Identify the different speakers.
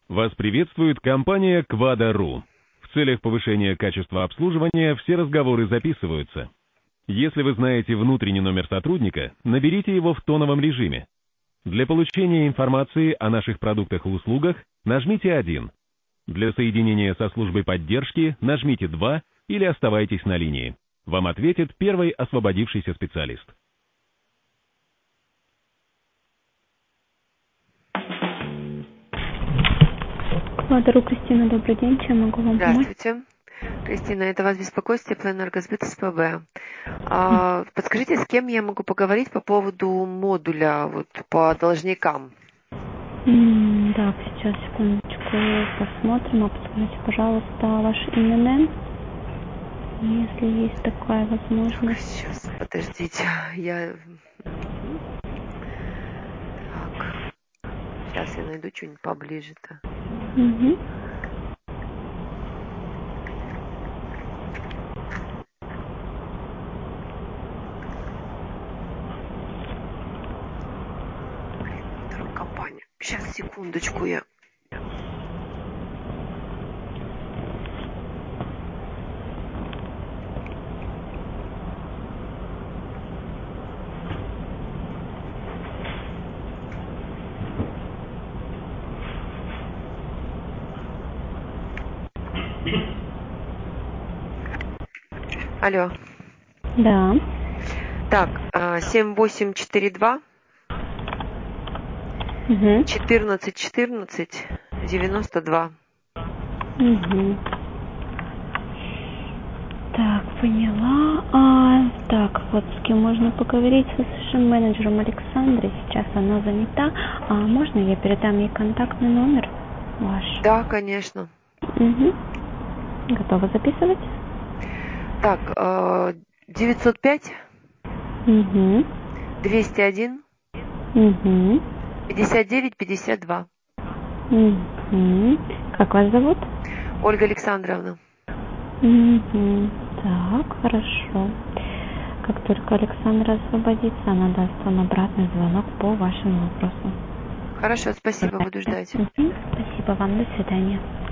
Speaker 1: Вас приветствует компания Quadro. В целях повышения качества обслуживания все разговоры записываются. Если вы знаете внутренний номер сотрудника, наберите его в тоновом режиме. Для получения информации о наших продуктах и услугах нажмите 1. Для соединения со службой поддержки нажмите 2 или оставайтесь на линии. Вам ответит первый освободившийся специалист.
Speaker 2: Quadro, Кристина, добрый день. Чем могу вам помочь?
Speaker 3: Здравствуйте. Кристина, это вас беспокоит Теплоэнергосбыт СПБ. Подскажите, с кем я могу поговорить по поводу модуля по должникам?
Speaker 2: Так, сейчас, секундочку, посмотрим. А подскажите, пожалуйста, ваш именем, если есть такая возможность.
Speaker 3: Сейчас, подождите. Так. Сейчас я найду что-нибудь поближе-то.
Speaker 2: Угу.
Speaker 3: Вторая компания. Сейчас, секундочку я. Алло.
Speaker 2: Да.
Speaker 3: Так, 7842 1414 92.
Speaker 2: Угу. Так, поняла. Так, вот с кем можно поговорить? С вашим менеджером Александрой. Сейчас она занята. Можно я передам ей контактный номер ваш?
Speaker 3: Да, конечно.
Speaker 2: Угу. Готова записывать?
Speaker 3: Так, 905
Speaker 2: Угу.
Speaker 3: 201
Speaker 2: Угу.
Speaker 3: 59 52.
Speaker 2: Угу. Как вас зовут?
Speaker 3: Ольга Александровна.
Speaker 2: Угу. Так, хорошо. Как только Александра освободится, она даст вам обратный звонок по вашим вопросам.
Speaker 3: Хорошо, спасибо, буду ждать.
Speaker 2: Угу. Спасибо вам, до свидания.